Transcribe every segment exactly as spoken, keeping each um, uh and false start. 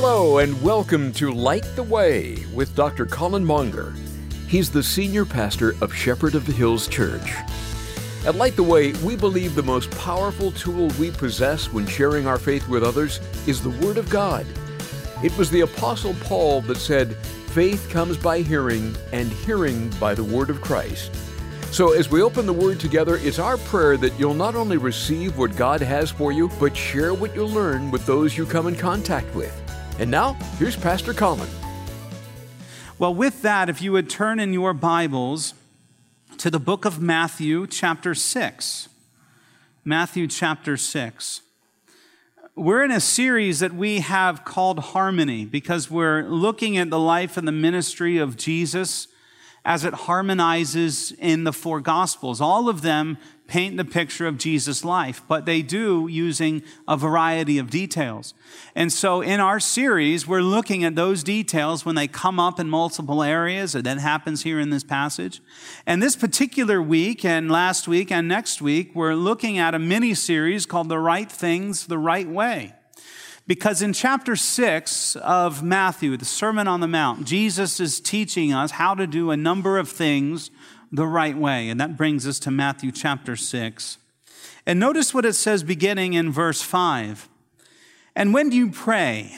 Hello and welcome to Light the Way with Doctor Colin Monger. He's the senior pastor of Shepherd of the Hills Church. At Light the Way, we believe the most powerful tool we possess when sharing our faith with others is the Word of God. It was the Apostle Paul that said, "Faith comes by hearing, and hearing by the Word of Christ." So as we open the Word together, it's our prayer that you'll not only receive what God has for you, but share what you'll learn with those you come in contact with. And now, here's Pastor Colin. Well, with that, if you would turn in your Bibles to the book of Matthew, chapter six. Matthew, chapter six. We're in a series that we have called Harmony because we're looking at the life and the ministry of Jesus as it harmonizes in the four Gospels. All of them paint the picture of Jesus' life, but they do using a variety of details. And so in our series, we're looking at those details when they come up in multiple areas, and that happens here in this passage. And this particular week, and last week, and next week, we're looking at a mini-series called The Right Things, the Right Way. Because in chapter six of Matthew, the Sermon on the Mount, Jesus is teaching us how to do a number of things the right way. And that brings us to Matthew chapter six. And notice what it says beginning in verse five. "And when you pray,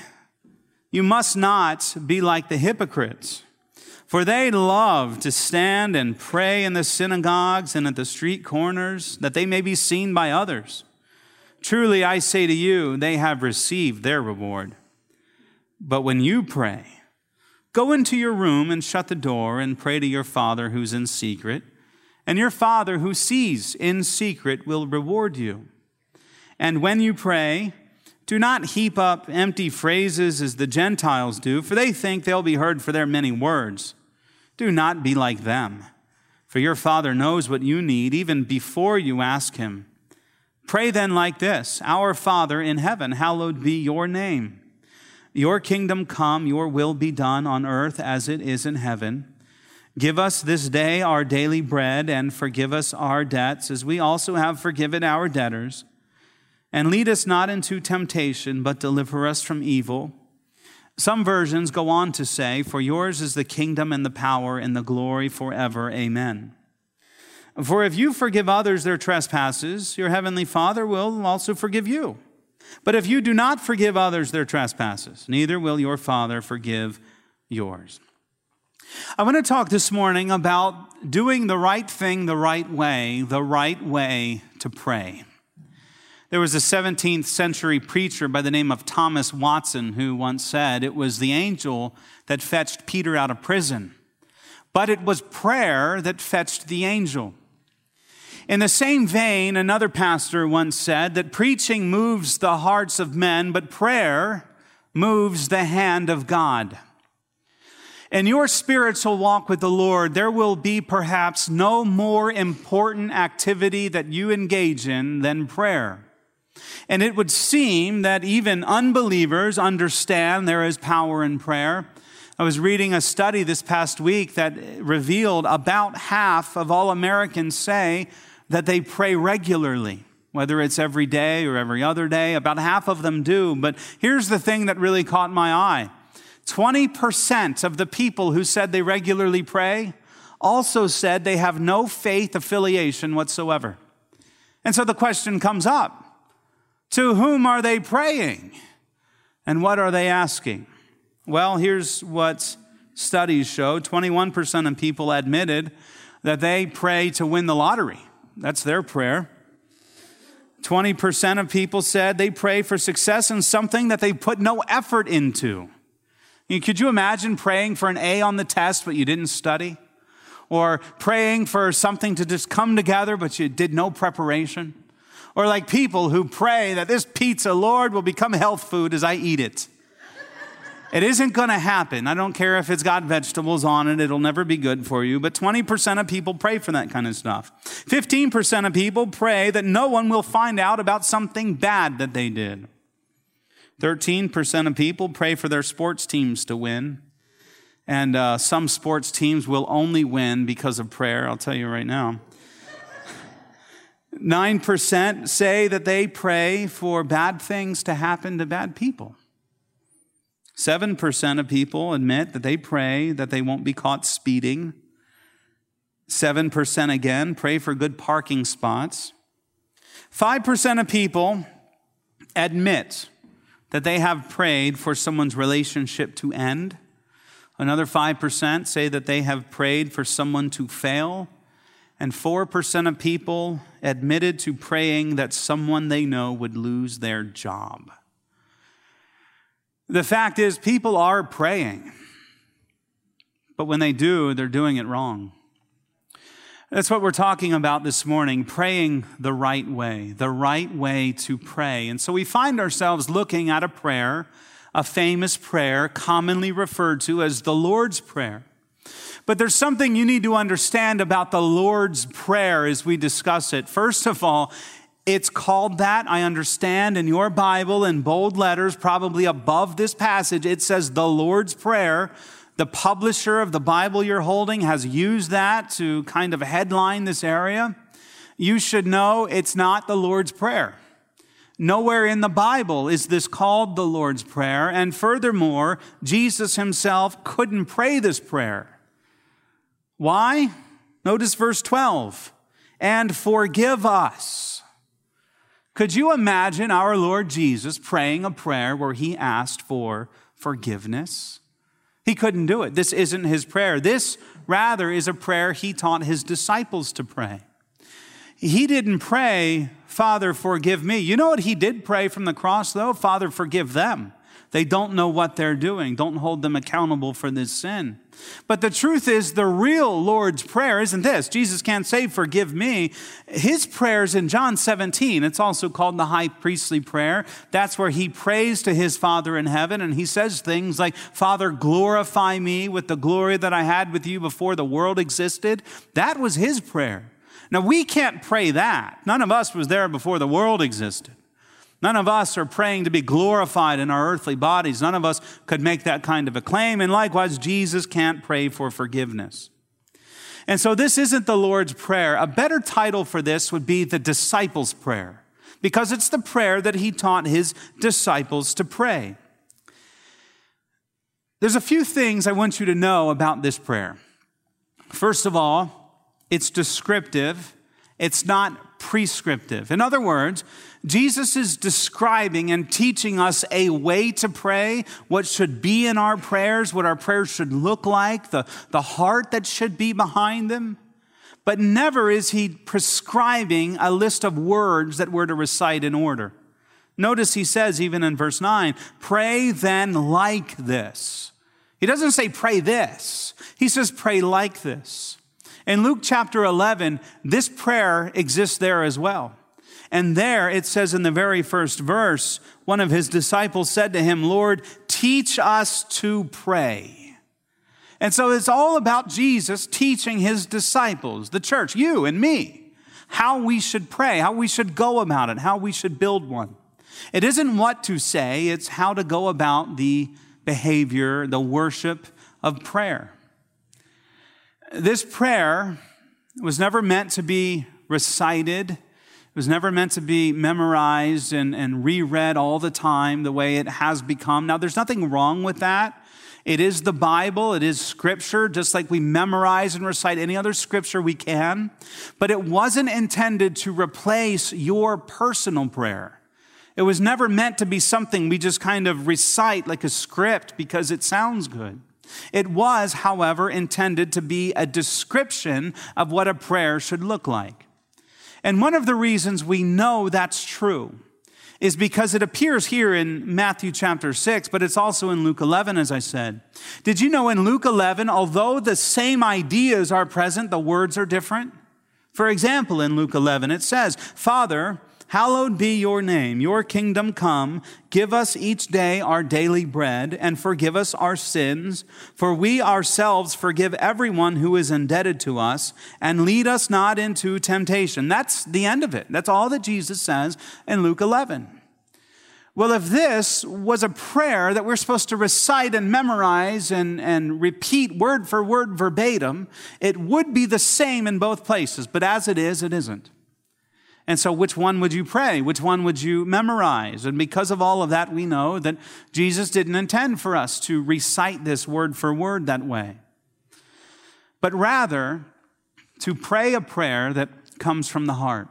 you must not be like the hypocrites, for they love to stand and pray in the synagogues and at the street corners, that they may be seen by others. Truly, I say to you, they have received their reward. But when you pray, go into your room and shut the door and pray to your Father who's in secret, and your Father who sees in secret will reward you. And when you pray, do not heap up empty phrases as the Gentiles do, for they think they'll be heard for their many words. Do not be like them, for your Father knows what you need even before you ask him. Pray then like this: Our Father in heaven, hallowed be your name. Your kingdom come, your will be done on earth as it is in heaven. Give us this day our daily bread, and forgive us our debts as we also have forgiven our debtors. And lead us not into temptation, but deliver us from evil." Some versions go on to say, "For yours is the kingdom and the power and the glory forever. Amen. For if you forgive others their trespasses, your heavenly Father will also forgive you. But if you do not forgive others their trespasses, neither will your Father forgive yours." I want to talk this morning about doing the right thing the right way, the right way to pray. There was a seventeenth century preacher by the name of Thomas Watson who once said it was the angel that fetched Peter out of prison, but it was prayer that fetched the angel. In the same vein, another pastor once said that preaching moves the hearts of men, but prayer moves the hand of God. In your spiritual walk with the Lord, there will be perhaps no more important activity that you engage in than prayer. And it would seem that even unbelievers understand there is power in prayer. I was reading a study this past week that revealed about half of all Americans say that they pray regularly, whether it's every day or every other day. About half of them do. But here's the thing that really caught my eye. twenty percent of the people who said they regularly pray also said they have no faith affiliation whatsoever. And so the question comes up, to whom are they praying? And what are they asking? Well, here's what studies show. twenty-one percent of people admitted that they pray to win the lottery. That's their prayer. twenty percent of people said they pray for success in something that they put no effort into. Could you imagine praying for an A on the test, but you didn't study? Or praying for something to just come together, but you did no preparation? Or like people who pray that this pizza, Lord, will become health food as I eat it. It isn't going to happen. I don't care if it's got vegetables on it. It'll never be good for you. But twenty percent of people pray for that kind of stuff. fifteen percent of people pray that no one will find out about something bad that they did. thirteen percent of people pray for their sports teams to win. And uh, some sports teams will only win because of prayer. I'll tell you right now. nine percent say that they pray for bad things to happen to bad people. seven percent of people admit that they pray that they won't be caught speeding. seven percent again pray for good parking spots. five percent of people admit that they have prayed for someone's relationship to end. Another five percent say that they have prayed for someone to fail. And four percent of people admitted to praying that someone they know would lose their job. The fact is, people are praying. But when they do, they're doing it wrong. That's what we're talking about this morning, praying the right way, the right way to pray. And so we find ourselves looking at a prayer, a famous prayer commonly referred to as the Lord's Prayer. But there's something you need to understand about the Lord's Prayer as we discuss it. First of all, it's called that, I understand, in your Bible in bold letters, probably above this passage, it says the Lord's Prayer. The publisher of the Bible you're holding has used that to kind of headline this area. You should know it's not the Lord's Prayer. Nowhere in the Bible is this called the Lord's Prayer. And furthermore, Jesus himself couldn't pray this prayer. Why? Notice verse twelve. And forgive us. Could you imagine our Lord Jesus praying a prayer where he asked for forgiveness? He couldn't do it. This isn't his prayer. This, rather, is a prayer he taught his disciples to pray. He didn't pray, Father, forgive me. You know what he did pray from the cross, though? Father, forgive them. They don't know what they're doing. Don't hold them accountable for this sin. But the truth is, the real Lord's Prayer isn't this. Jesus can't say, forgive me. His prayer's in John seventeen. It's also called the high priestly prayer. That's where he prays to his Father in heaven, and he says things like, Father, glorify me with the glory that I had with you before the world existed. That was his prayer. Now, we can't pray that. None of us was there before the world existed. None of us are praying to be glorified in our earthly bodies. None of us could make that kind of a claim. And likewise, Jesus can't pray for forgiveness. And so this isn't the Lord's Prayer. A better title for this would be the disciples' prayer, because it's the prayer that he taught his disciples to pray. There's a few things I want you to know about this prayer. First of all, it's descriptive. It's not prescriptive. In other words, Jesus is describing and teaching us a way to pray, what should be in our prayers, what our prayers should look like, the, the heart that should be behind them. But never is he prescribing a list of words that we're to recite in order. Notice he says, even in verse nine, pray then like this. He doesn't say pray this. He says pray like this. In Luke chapter eleven, this prayer exists there as well. And there it says in the very first verse, one of his disciples said to him, Lord, teach us to pray. And so it's all about Jesus teaching his disciples, the church, you and me, how we should pray, how we should go about it, how we should build one. It isn't what to say, it's how to go about the behavior, the worship of prayer. This prayer was never meant to be recited. It was never meant to be memorized and, and reread all the time the way it has become. Now, there's nothing wrong with that. It is the Bible. It is Scripture, just like we memorize and recite any other Scripture we can. But it wasn't intended to replace your personal prayer. It was never meant to be something we just kind of recite like a script because it sounds good. It was, however, intended to be a description of what a prayer should look like. And one of the reasons we know that's true is because it appears here in Matthew chapter six, but it's also in Luke eleven, as I said. Did you know in Luke eleven, although the same ideas are present, the words are different? For example, in Luke eleven, it says, Father, hallowed be your name, your kingdom come, give us each day our daily bread, and forgive us our sins, for we ourselves forgive everyone who is indebted to us, and lead us not into temptation. That's the end of it. That's all that Jesus says in Luke eleven. Well, if this was a prayer that we're supposed to recite and memorize and, and repeat word for word verbatim, it would be the same in both places, but as it is, it isn't. And so which one would you pray? Which one would you memorize? And because of all of that, we know that Jesus didn't intend for us to recite this word for word that way, but rather to pray a prayer that comes from the heart.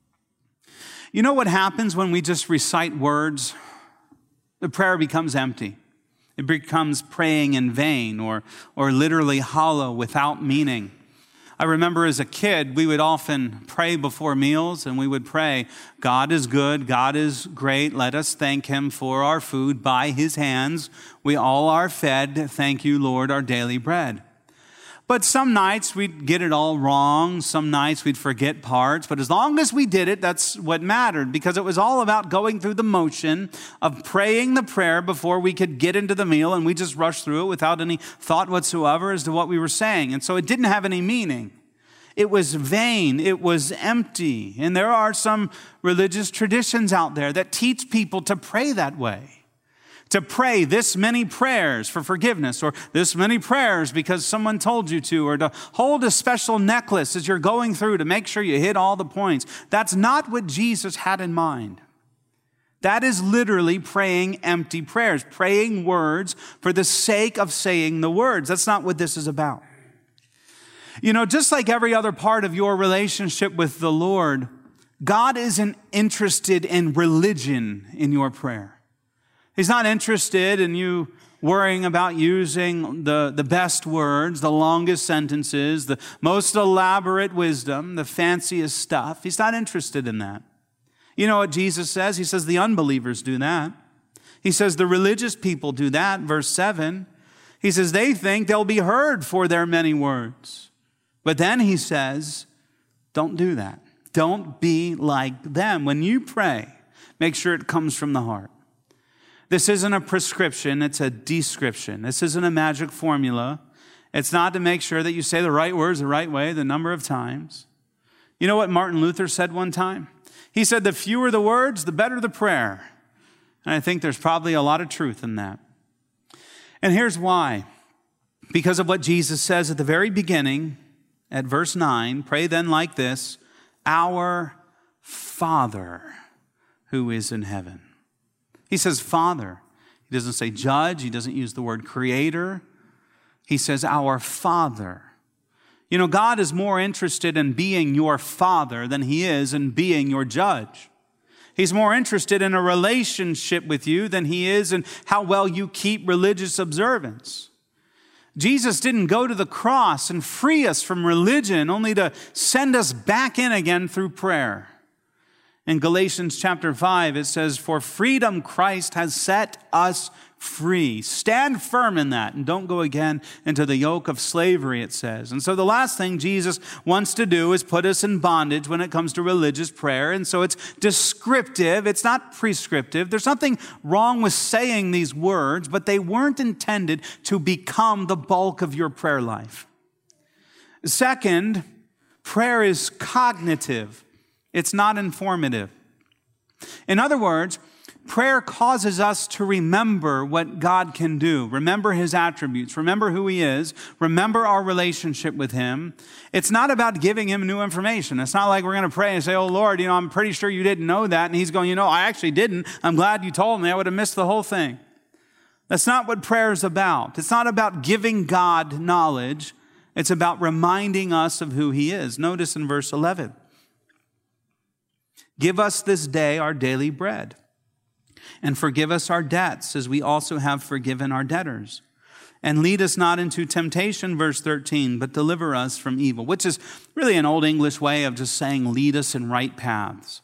You know what happens when we just recite words? The prayer becomes empty. It becomes praying in vain or, or literally hollow without meaning. I remember as a kid, we would often pray before meals, and we would pray, God is good, God is great, let us thank him for our food. By his hands we all are fed, thank you, Lord, our daily bread. But some nights we'd get it all wrong, some nights we'd forget parts, but as long as we did it, that's what mattered, because it was all about going through the motion of praying the prayer before we could get into the meal, and we just rushed through it without any thought whatsoever as to what we were saying. And so it didn't have any meaning. It was vain, it was empty. And there are some religious traditions out there that teach people to pray that way. To pray this many prayers for forgiveness, or this many prayers because someone told you to, or to hold a special necklace as you're going through to make sure you hit all the points. That's not what Jesus had in mind. That is literally praying empty prayers, praying words for the sake of saying the words. That's not what this is about. You know, just like every other part of your relationship with the Lord, God isn't interested in religion in your prayer. He's not interested in you worrying about using the, the best words, the longest sentences, the most elaborate wisdom, the fanciest stuff. He's not interested in that. You know what Jesus says? He says the unbelievers do that. He says the religious people do that. Verse seven, he says they think they'll be heard for their many words. But then he says, don't do that. Don't be like them. When you pray, make sure it comes from the heart. This isn't a prescription, it's a description. This isn't a magic formula. It's not to make sure that you say the right words the right way the number of times. You know what Martin Luther said one time? He said, the fewer the words, the better the prayer. And I think there's probably a lot of truth in that. And here's why. Because of what Jesus says at the very beginning, at verse nine, pray then like this, our Father who is in heaven. He says Father. He doesn't say judge. He doesn't use the word creator. He says our Father. You know, God is more interested in being your Father than he is in being your judge. He's more interested in a relationship with you than he is in how well you keep religious observance. Jesus didn't go to the cross and free us from religion only to send us back in again through prayer. In Galatians chapter five, it says, for freedom Christ has set us free. Stand firm in that and don't go again into the yoke of slavery, it says. And so the last thing Jesus wants to do is put us in bondage when it comes to religious prayer. And so it's descriptive. It's not prescriptive. There's nothing wrong with saying these words, but they weren't intended to become the bulk of your prayer life. Second, prayer is cognitive. It's not informative. In other words, prayer causes us to remember what God can do, remember his attributes, remember who he is, remember our relationship with him. It's not about giving him new information. It's not like we're going to pray and say, oh, Lord, you know, I'm pretty sure you didn't know that. And he's going, you know, I actually didn't. I'm glad you told me. I would have missed the whole thing. That's not what prayer is about. It's not about giving God knowledge. It's about reminding us of who he is. Notice in verse eleven. Give us this day our daily bread, and forgive us our debts as we also have forgiven our debtors. And lead us not into temptation, verse thirteen, but deliver us from evil, which is really an old English way of just saying lead us in right paths.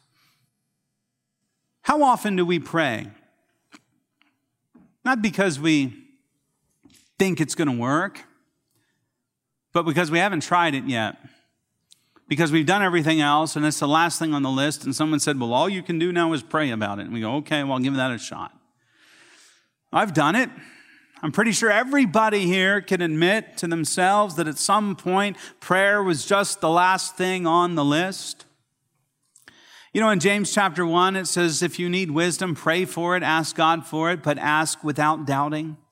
How often do we pray? Not because we think it's going to work, but because we haven't tried it yet. Because we've done everything else, and it's the last thing on the list, and someone said, well, all you can do now is pray about it. And we go, okay, well, I'll give that a shot. I've done it. I'm pretty sure everybody here can admit to themselves that at some point, prayer was just the last thing on the list. You know, in James chapter one, it says, if you need wisdom, pray for it, ask God for it, but ask without doubting.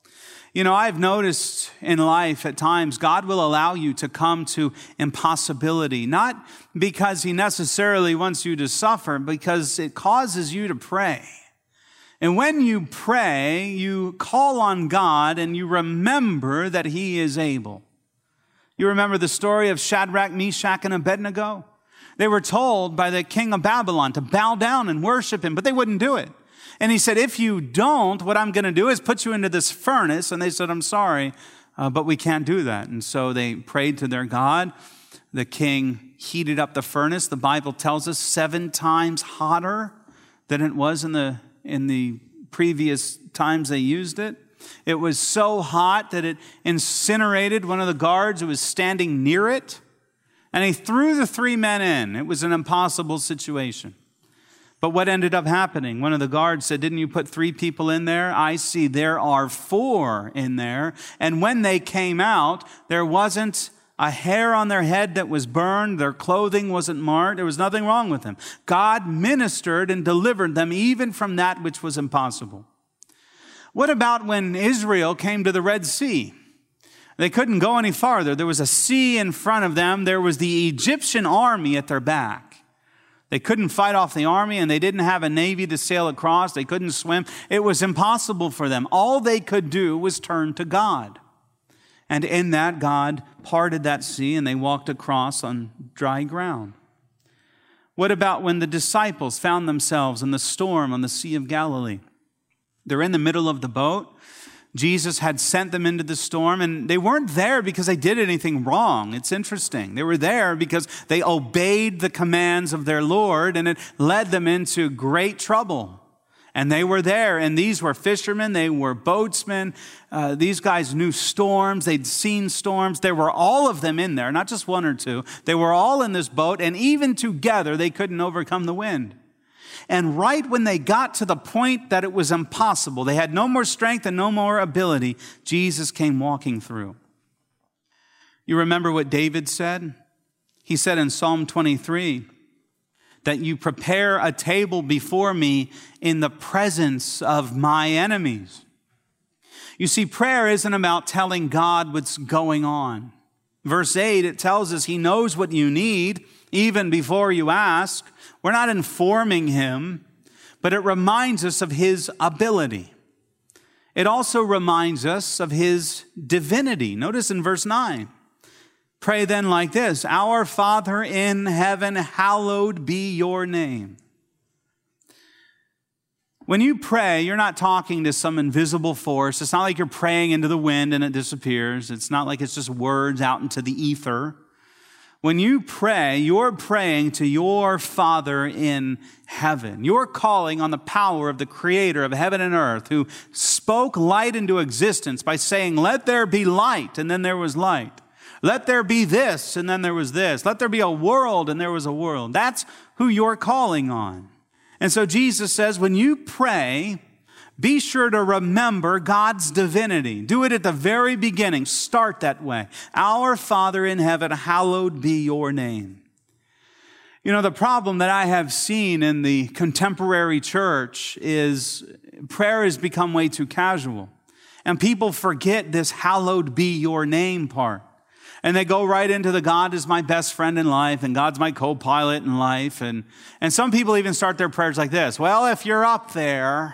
You know, I've noticed in life at times God will allow you to come to impossibility, not because he necessarily wants you to suffer, because it causes you to pray. And when you pray, you call on God and you remember that he is able. You remember the story of Shadrach, Meshach, and Abednego? They were told by the king of Babylon to bow down and worship him, but they wouldn't do it. And he said, if you don't, what I'm going to do is put you into this furnace. And they said, I'm sorry, uh, but we can't do that. And so they prayed to their God. The king heated up the furnace. The Bible tells us seven times hotter than it was in the, in the previous times they used it. It was so hot that it incinerated one of the guards who was standing near it. And he threw the three men in. It was an impossible situation. But what ended up happening? One of the guards said, didn't you put three people in there? I see there are four in there. And when they came out, there wasn't a hair on their head that was burned. Their clothing wasn't marked. There was nothing wrong with them. God ministered and delivered them even from that which was impossible. What about when Israel came to the Red Sea? They couldn't go any farther. There was a sea in front of them. There was the Egyptian army at their back. They couldn't fight off the army, and they didn't have a navy to sail across. They couldn't swim. It was impossible for them. All they could do was turn to God. And in that, God parted that sea, and they walked across on dry ground. What about when the disciples found themselves in the storm on the Sea of Galilee? They're in the middle of the boat. Jesus had sent them into the storm, and they weren't there because they did anything wrong. It's interesting. They were there because they obeyed the commands of their Lord, and it led them into great trouble. And they were there, and these were fishermen. They were boatsmen. Uh, these guys knew storms. They'd seen storms. There were all of them in there, not just one or two. They were all in this boat, and even together, they couldn't overcome the wind. And right when they got to the point that it was impossible, they had no more strength and no more ability, Jesus came walking through. You remember what David said? He said in Psalm twenty-three, that you prepare a table before me in the presence of my enemies. You see, prayer isn't about telling God what's going on. Verse eight, it tells us he knows what you need even before you ask. We're not informing him, but it reminds us of his ability. It also reminds us of his divinity. Notice in verse nine, pray then like this, our Father in heaven, hallowed be your name. When you pray, you're not talking to some invisible force. It's not like you're praying into the wind and it disappears. It's not like it's just words out into the ether. When you pray, you're praying to your Father in heaven. You're calling on the power of the Creator of heaven and earth, who spoke light into existence by saying, let there be light, and then there was light. Let there be this, and then there was this. Let there be a world, and there was a world. That's who you're calling on. And so Jesus says, when you pray, be sure to remember God's divinity. Do it at the very beginning. Start that way. Our Father in heaven, hallowed be your name. You know, the problem that I have seen in the contemporary church is prayer has become way too casual. And people forget this hallowed be your name part. And they go right into the God is my best friend in life and God's my co-pilot in life. And, and some people even start their prayers like this. Well, if you're up there,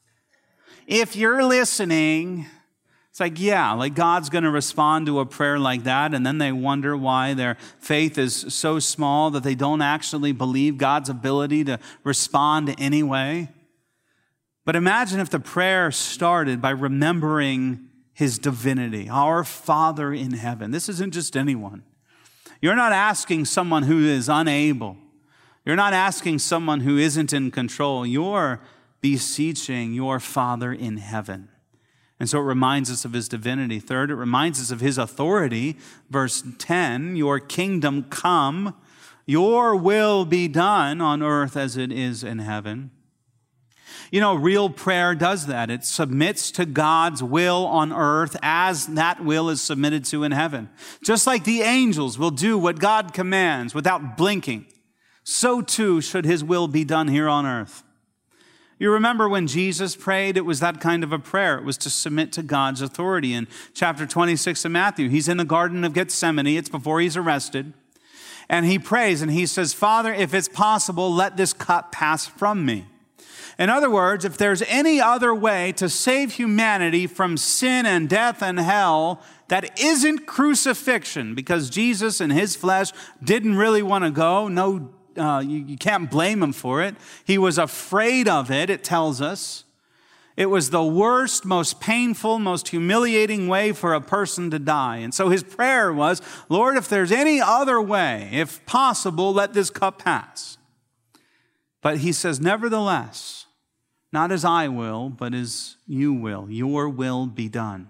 if you're listening, it's like, yeah, like God's going to respond to a prayer like that. And then they wonder why their faith is so small that they don't actually believe God's ability to respond anyway. But imagine if the prayer started by remembering his divinity, our Father in heaven. This isn't just anyone. You're not asking someone who is unable. You're not asking someone who isn't in control. You're beseeching your Father in heaven. And so it reminds us of his divinity. Third, it reminds us of his authority. Verse ten, your kingdom come, your will be done on earth as it is in heaven. You know, real prayer does that. It submits to God's will on earth as that will is submitted to in heaven. Just like the angels will do what God commands without blinking, so too should his will be done here on earth. You remember when Jesus prayed, it was that kind of a prayer. It was to submit to God's authority. In chapter twenty-six of Matthew, he's in the Garden of Gethsemane. It's before he's arrested. And he prays and he says, Father, if it's possible, let this cup pass from me. In other words, if there's any other way to save humanity from sin and death and hell that isn't crucifixion, because Jesus in his flesh didn't really want to go, no Uh, you, you can't blame him for it. He was afraid of it, it tells us. It was the worst, most painful, most humiliating way for a person to die. And so his prayer was, Lord, if there's any other way, if possible, let this cup pass. But he says, nevertheless, not as I will, but as you will. Your will be done.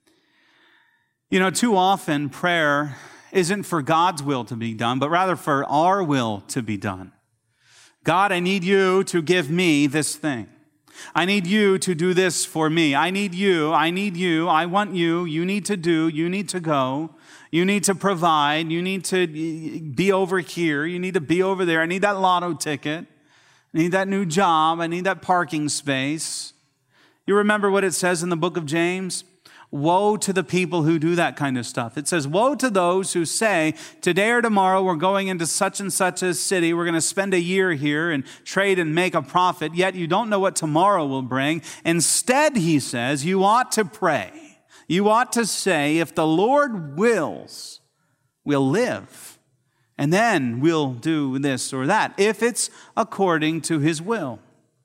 You know, too often prayer isn't for God's will to be done, but rather for our will to be done. God, I need you to give me this thing. I need you to do this for me. I need you. I need you. I want you. You need to do. You need to go. You need to provide. You need to be over here. You need to be over there. I need that lotto ticket. I need that new job. I need that parking space. You remember what it says in the book of James? Woe to the people who do that kind of stuff. It says, woe to those who say, today or tomorrow we're going into such and such a city. We're going to spend a year here and trade and make a profit. Yet you don't know what tomorrow will bring. Instead, he says, you ought to pray. You ought to say, if the Lord wills, we'll live. And then we'll do this or that, if it's according to his will.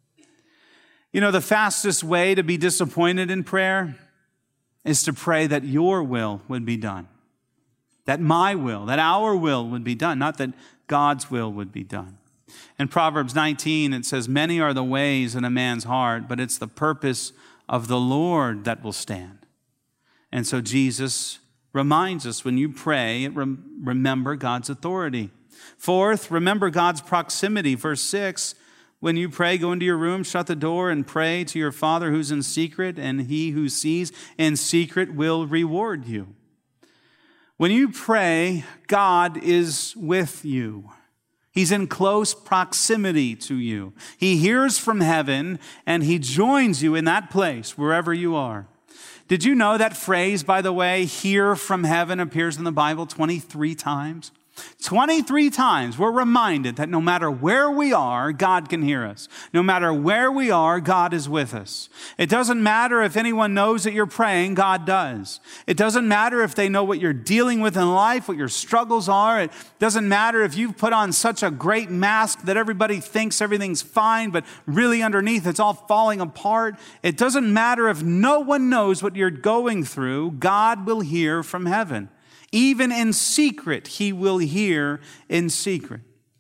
You know, the fastest way to be disappointed in prayer is to pray that your will would be done, that my will, that our will would be done, not that God's will would be done. In Proverbs nineteen, it says, many are the ways in a man's heart, but it's the purpose of the Lord that will stand. And so Jesus reminds us, when you pray, rem- remember God's authority. Fourth, remember God's proximity. Verse six, when you pray, go into your room, shut the door, and pray to your Father who's in secret, and he who sees in secret will reward you. When you pray, God is with you. He's in close proximity to you. He hears from heaven, and he joins you in that place, wherever you are. Did you know that phrase, by the way, hear from heaven, appears in the Bible twenty-three times? twenty-three times we're reminded that no matter where we are, God can hear us. No matter where we are, God is with us. It doesn't matter if anyone knows that you're praying, God does. It doesn't matter if they know what you're dealing with in life, what your struggles are. It doesn't matter if you've put on such a great mask that everybody thinks everything's fine, but really underneath it's all falling apart. It doesn't matter if no one knows what you're going through, God will hear from heaven. Even in secret, he will hear in secret.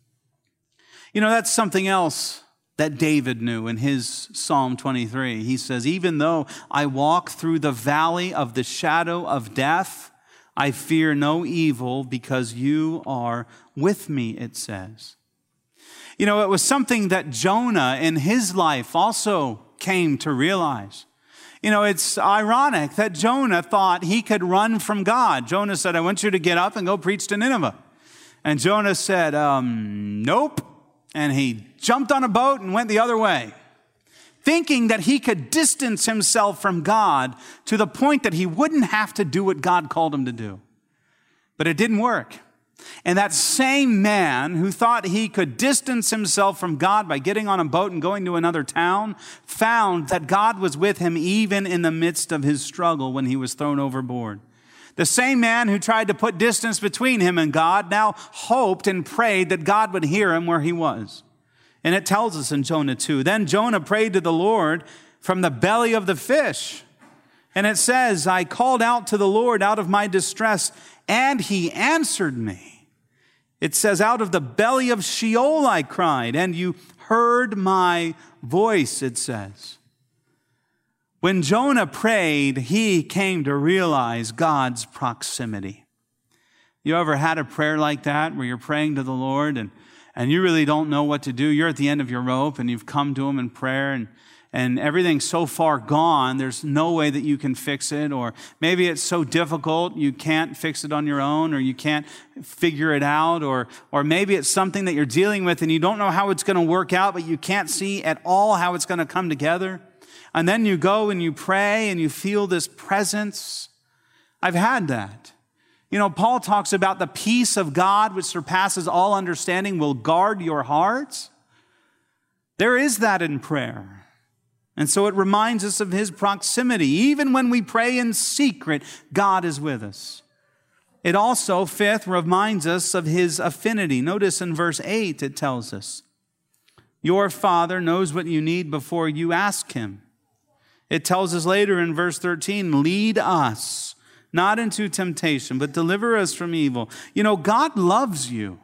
You know, that's something else that David knew in his Psalm twenty-three. He says, even though I walk through the valley of the shadow of death, I fear no evil because you are with me, it says. You know, it was something that Jonah in his life also came to realize. You know, it's ironic that Jonah thought he could run from God. Jonah said, I want you to get up and go preach to Nineveh. And Jonah said, um, nope. And he jumped on a boat and went the other way, thinking that he could distance himself from God to the point that he wouldn't have to do what God called him to do. But it didn't work. And that same man who thought he could distance himself from God by getting on a boat and going to another town found that God was with him even in the midst of his struggle when he was thrown overboard. The same man who tried to put distance between him and God now hoped and prayed that God would hear him where he was. And it tells us in Jonah two. Then Jonah prayed to the Lord from the belly of the fish. And it says, I called out to the Lord out of my distress, and he answered me. It says, out of the belly of Sheol I cried, and you heard my voice, it says. When Jonah prayed, he came to realize God's proximity. You ever had a prayer like that where you're praying to the Lord and, and you really don't know what to do? You're at the end of your rope and you've come to him in prayer and and everything's so far gone, there's no way that you can fix it, or maybe it's so difficult you can't fix it on your own, or you can't figure it out, or, or maybe it's something that you're dealing with and you don't know how it's going to work out, but you can't see at all how it's going to come together. And then you go and you pray and you feel this presence. I've had that. You know, Paul talks about the peace of God, which surpasses all understanding, will guard your hearts. There is that in prayer. And so it reminds us of his proximity. Even when we pray in secret, God is with us. It also, fifth, reminds us of his affinity. Notice in verse eight, it tells us, your Father knows what you need before you ask him. It tells us later in verse thirteen, lead us not into temptation, but deliver us from evil. You know, God loves you.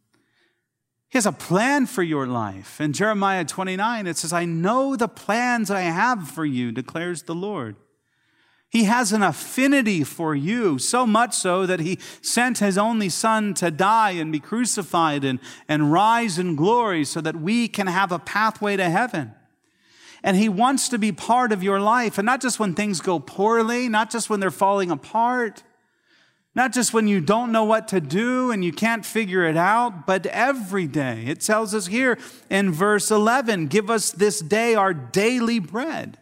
He has a plan for your life. In Jeremiah twenty-nine, it says, I know the plans I have for you, declares the Lord. He has an affinity for you, so much so that he sent his only son to die and be crucified and, and rise in glory so that we can have a pathway to heaven. And he wants to be part of your life, and not just when things go poorly, not just when they're falling apart, not just when you don't know what to do and you can't figure it out, but every day. It tells us here in verse eleven, give us this day our daily bread.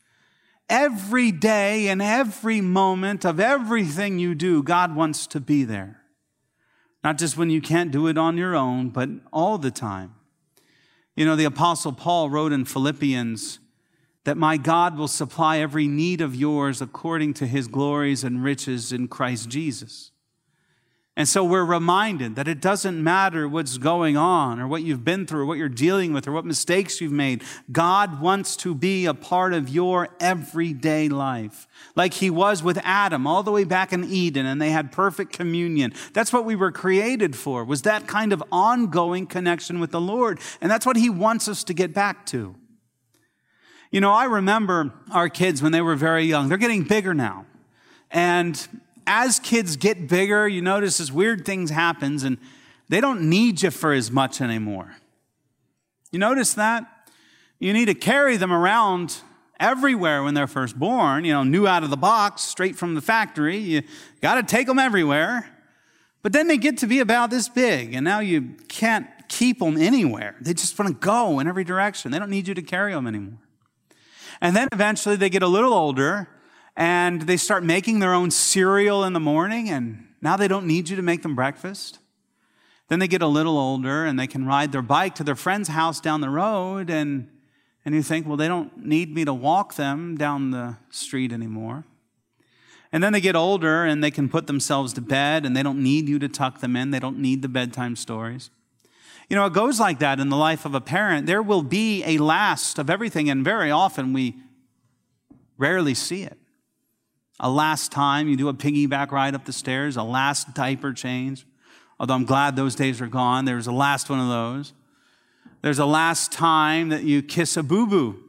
Every day and every moment of everything you do, God wants to be there. Not just when you can't do it on your own, but all the time. You know, the Apostle Paul wrote in Philippians that my God will supply every need of yours according to his glories and riches in Christ Jesus. And so we're reminded that it doesn't matter what's going on or what you've been through or what you're dealing with or what mistakes you've made. God wants to be a part of your everyday life. Like he was with Adam all the way back in Eden, and they had perfect communion. That's what we were created for, was that kind of ongoing connection with the Lord. And that's what he wants us to get back to. You know, I remember our kids when they were very young. They're getting bigger now. And as kids get bigger, you notice as weird things happen, and they don't need you for as much anymore. You notice that? You need to carry them around everywhere when they're first born, you know, new out of the box, straight from the factory. You got to take them everywhere. But then they get to be about this big, and now you can't keep them anywhere. They just want to go in every direction. They don't need you to carry them anymore. And then eventually they get a little older, and they start making their own cereal in the morning, and now they don't need you to make them breakfast. Then they get a little older, and they can ride their bike to their friend's house down the road, and, and you think, well, they don't need me to walk them down the street anymore. And then they get older, and they can put themselves to bed, and they don't need you to tuck them in. They don't need the bedtime stories. You know, it goes like that in the life of a parent. There will be a last of everything, and very often we rarely see it. A last time you do a piggyback ride up the stairs, a last diaper change. Although I'm glad those days are gone. There's a last one of those. There's a last time that you kiss a boo-boo.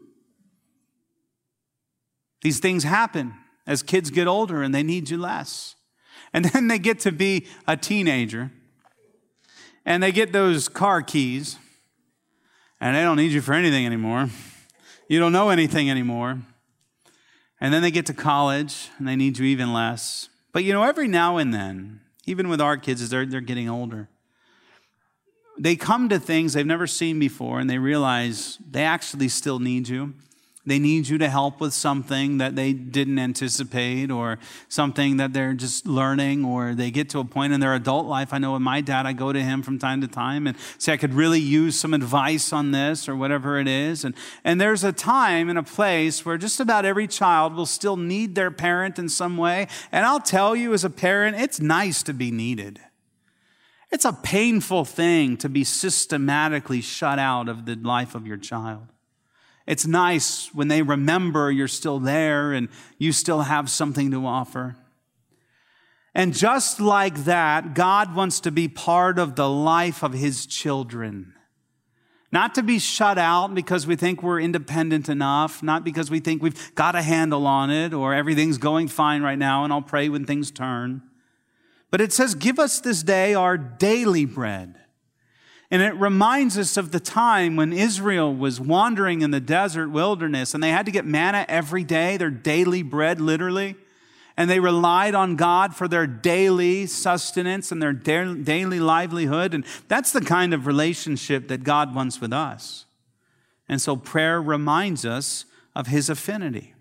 These things happen as kids get older and they need you less. And then they get to be a teenager and they get those car keys and they don't need you for anything anymore. You don't know anything anymore. And then they get to college, and they need you even less. But, you know, every now and then, even with our kids as they're, they're getting older, they come to things they've never seen before, and they realize they actually still need you. They need you to help with something that they didn't anticipate, or something that they're just learning, or they get to a point in their adult life. I know with my dad, I go to him from time to time and say, I could really use some advice on this or whatever it is. And, and there's a time and a place where just about every child will still need their parent in some way. And I'll tell you as a parent, it's nice to be needed. It's a painful thing to be systematically shut out of the life of your child. It's nice when they remember you're still there and you still have something to offer. And just like that, God wants to be part of the life of his children. Not to be shut out because we think we're independent enough, not because we think we've got a handle on it or everything's going fine right now and I'll pray when things turn. But it says, give us this day our daily bread. And it reminds us of the time when Israel was wandering in the desert wilderness and they had to get manna every day, their daily bread, literally. And they relied on God for their daily sustenance and their daily livelihood. And that's the kind of relationship that God wants with us. And so prayer reminds us of his affinity.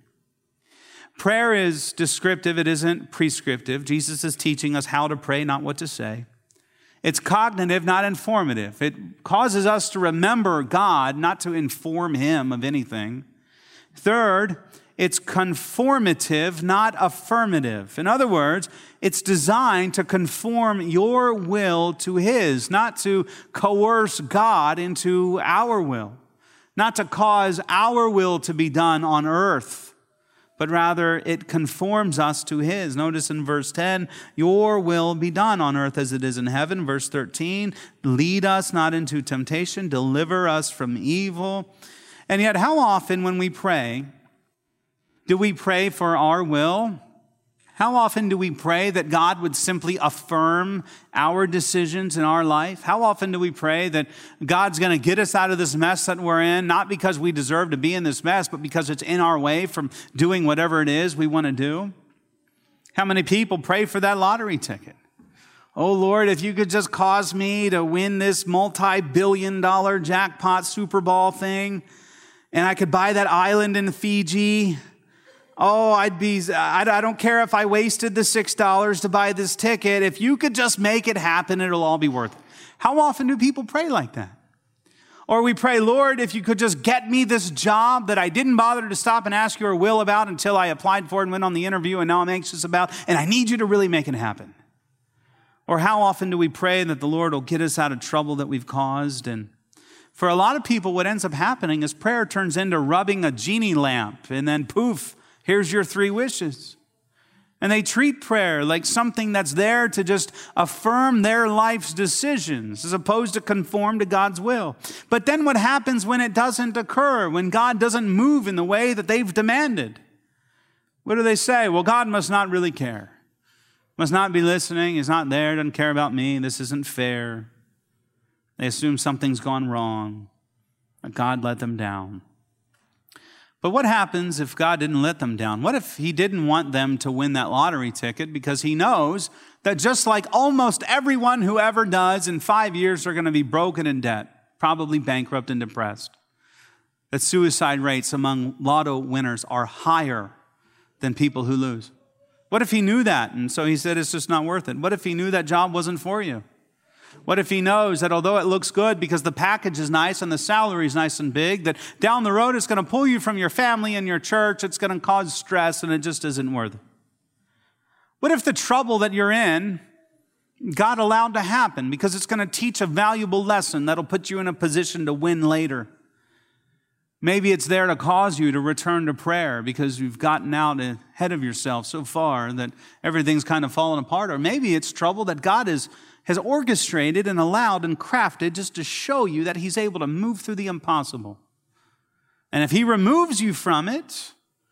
Prayer is descriptive. It isn't prescriptive. Jesus is teaching us how to pray, not what to say. It's cognitive, not informative. It causes us to remember God, not to inform him of anything. Third, it's conformative, not affirmative. In other words, it's designed to conform your will to his, not to coerce God into our will, not to cause our will to be done on earth, but rather it conforms us to his. Notice in verse ten, your will be done on earth as it is in heaven. Verse thirteen, lead us not into temptation, deliver us from evil. And yet, how often when we pray, do we pray for our will? How often do we pray that God would simply affirm our decisions in our life? How often do we pray that God's going to get us out of this mess that we're in, not because we deserve to be in this mess, but because it's in our way from doing whatever it is we want to do? How many people pray for that lottery ticket? Oh, Lord, if you could just cause me to win this multi-billion dollar jackpot Super Bowl thing, and I could buy that island in Fiji. Oh, I'd be, I don't care if I wasted the six dollars to buy this ticket. If you could just make it happen, it'll all be worth it. How often do people pray like that? Or we pray, Lord, if you could just get me this job that I didn't bother to stop and ask your will about until I applied for it and went on the interview and now I'm anxious about, and I need you to really make it happen. Or how often do we pray that the Lord will get us out of trouble that we've caused? And for a lot of people, what ends up happening is prayer turns into rubbing a genie lamp and then poof, here's your three wishes. And they treat prayer like something that's there to just affirm their life's decisions as opposed to conform to God's will. But then what happens when it doesn't occur, when God doesn't move in the way that they've demanded? What do they say? Well, God must not really care. Must not be listening. He's not there. Doesn't care about me. This isn't fair. They assume something's gone wrong. That God let them down. But what happens if God didn't let them down? What if he didn't want them to win that lottery ticket because he knows that just like almost everyone who ever does, in five years they're going to be broken in debt, probably bankrupt and depressed? That suicide rates among lotto winners are higher than people who lose. What if he knew that? And so he said, it's just not worth it. What if he knew that job wasn't for you? What if he knows that although it looks good because the package is nice and the salary is nice and big, that down the road it's going to pull you from your family and your church, it's going to cause stress, and it just isn't worth it? What if the trouble that you're in, God allowed to happen because it's going to teach a valuable lesson that'll put you in a position to win later? Maybe it's there to cause you to return to prayer because you've gotten out ahead of yourself so far that everything's kind of fallen apart. Or maybe it's trouble that God is has orchestrated and allowed and crafted just to show you that he's able to move through the impossible. And if he removes you from it,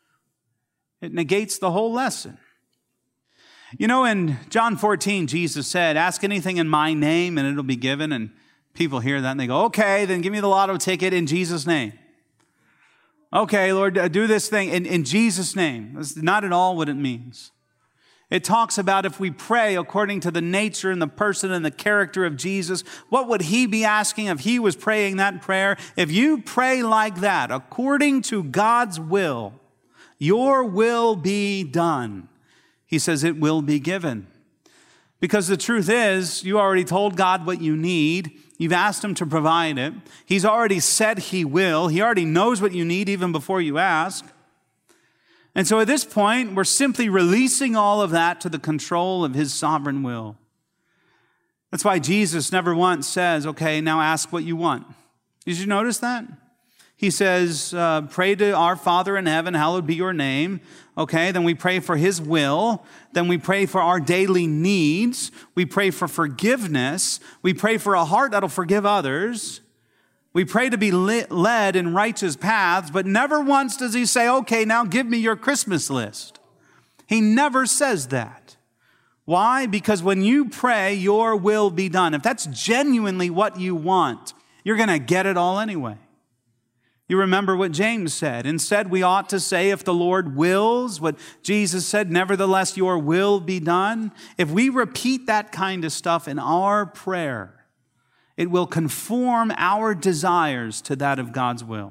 it negates the whole lesson. You know, in John fourteen, Jesus said, ask anything in my name and it'll be given. And people hear that and they go, okay, then give me the lotto ticket in Jesus' name. Okay, Lord, do this thing in, in Jesus' name. That's not at all what it means. It talks about if we pray according to the nature and the person and the character of Jesus, what would he be asking if he was praying that prayer? If you pray like that, according to God's will, your will be done. He says it will be given. Because the truth is, you already told God what you need. You've asked him to provide it. He's already said he will. He already knows what you need even before you ask. And so at this point, we're simply releasing all of that to the control of his sovereign will. That's why Jesus never once says, okay, now ask what you want. Did you notice that? He says, uh, pray to our Father in heaven, hallowed be your name. Okay, then we pray for his will. Then we pray for our daily needs. We pray for forgiveness. We pray for a heart that'll forgive others. We pray to be led in righteous paths, but never once does he say, okay, now give me your Christmas list. He never says that. Why? Because when you pray, your will be done. If that's genuinely what you want, you're going to get it all anyway. You remember what James said. Instead, we ought to say, if the Lord wills, what Jesus said, nevertheless, your will be done. If we repeat that kind of stuff in our prayer, it will conform our desires to that of God's will.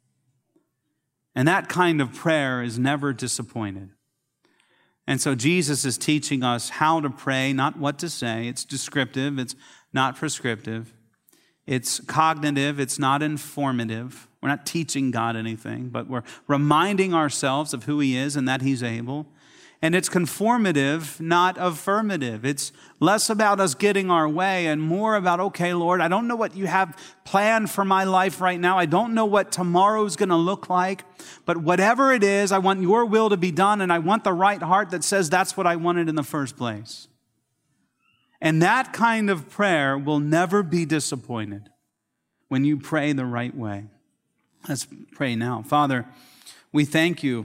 And that kind of prayer is never disappointed. And so Jesus is teaching us how to pray, not what to say. It's descriptive. It's not prescriptive. It's cognitive. It's not informative. We're not teaching God anything, but we're reminding ourselves of who He is and that He's able. And it's conformative, not affirmative. It's less about us getting our way and more about, okay, Lord, I don't know what you have planned for my life right now. I don't know what tomorrow's going to look like. But whatever it is, I want your will to be done, and I want the right heart that says that's what I wanted in the first place. And that kind of prayer will never be disappointed when you pray the right way. Let's pray now. Father, we thank you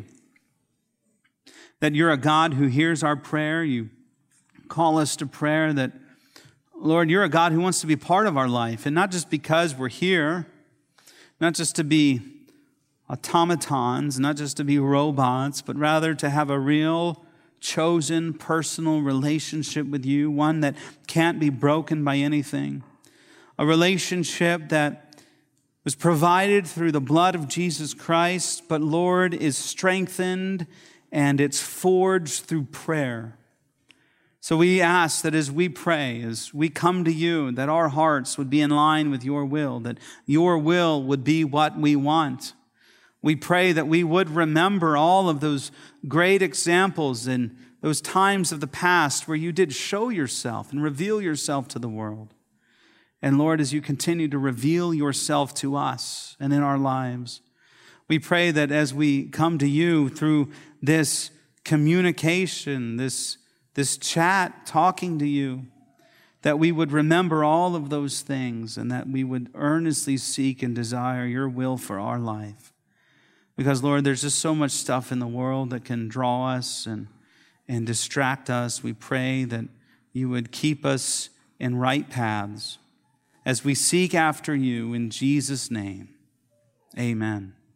that you're a God who hears our prayer. You call us to prayer, that, Lord, you're a God who wants to be part of our life, and not just because we're here, not just to be automatons, not just to be robots, but rather to have a real, chosen, personal relationship with you, one that can't be broken by anything, a relationship that was provided through the blood of Jesus Christ, but, Lord, is strengthened and it's forged through prayer. So we ask that as we pray, as we come to you, that our hearts would be in line with your will, that your will would be what we want. We pray that we would remember all of those great examples and those times of the past where you did show yourself and reveal yourself to the world. And Lord, as you continue to reveal yourself to us and in our lives, we pray that as we come to you through this communication, this, this chat, talking to you, that we would remember all of those things and that we would earnestly seek and desire your will for our life. Because, Lord, there's just so much stuff in the world that can draw us and, and distract us. We pray that you would keep us in right paths as we seek after you in Jesus' name. Amen.